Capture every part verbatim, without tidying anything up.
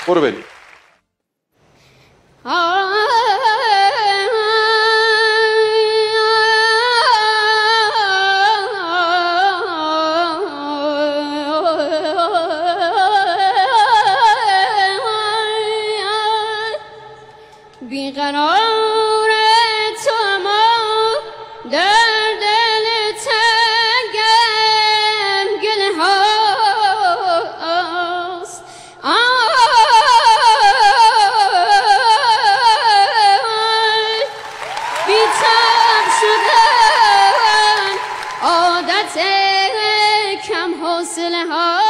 برو بریم. بیقرار تو ما در دل تنگم گله هاست بی‌تاب شدن عادت کم حوصله هاست.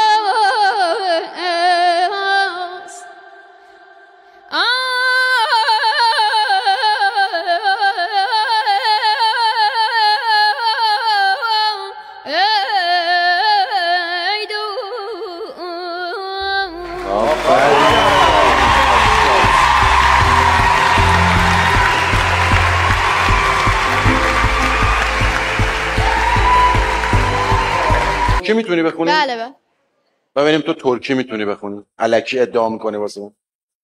ترکی میتونی بخونی؟ بله بله. ببینیم تو ترکی میتونی بخونی. الکی ادعا میکنی واسه من.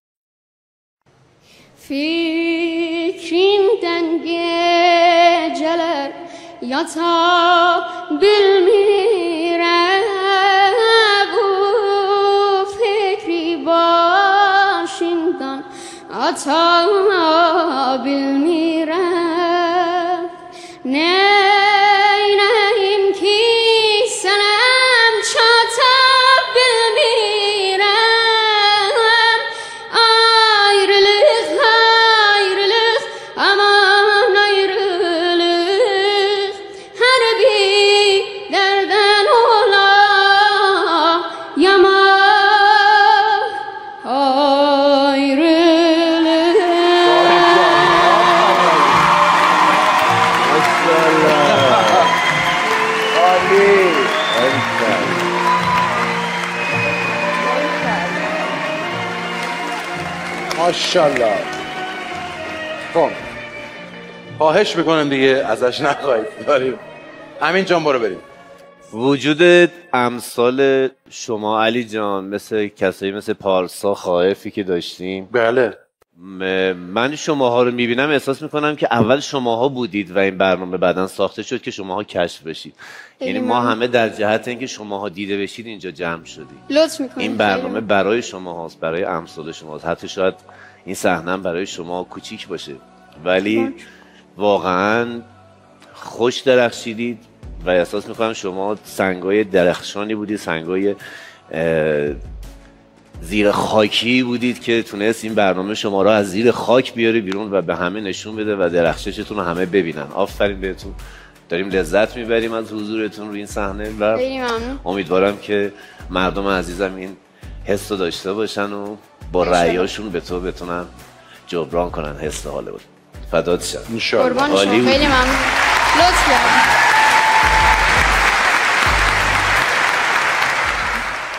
Fikrimden geceler yata bilmirem, bu fikri başından ata bilmirem. Neyneyim ki senem çata bilmirem. Ayrılık ayrılık aman ayrılık, her bir derden ola yaman ayrılık. ماشاءالله. خب خواهش میکنم دیگه ازش نخواهید. داریم امین جان برو بریم. وجود امثال شما علی جان، مثل کسایی مثل پارسا خائفی که داشتیم، بله من شماها رو میبینم احساس میکنم که اول شماها بودید و این برنامه بعداً ساخته شد که شماها کشف بشید. یعنی ما همه در جهت اینکه شماها دیده بشید اینجا جمع شدیم. لطف میکنید. این برنامه برای شماهاست، برای امثال شماست. حتی شاید این صحنه برای شما کوچیک باشه، ولی واقعاً خوش درخشیدید و احساس میکنم شما سنگای درخشانی بودید، سنگای زیر خاکی بودید که تونست این برنامه شما را از زیر خاک بیاره بیرون و به همه نشون بده و درخششتون رو همه ببینن. آفرین بهتون. داریم لذت میبریم از حضورتون روی این صحنه و امیدوارم که مردم عزیزم این حس رو داشته باشن و با رأیاشون به تو بتونن جبران کنن حس حال بود. فدات شم. ان شاء الله. خیلی ممنون. لطف کردید.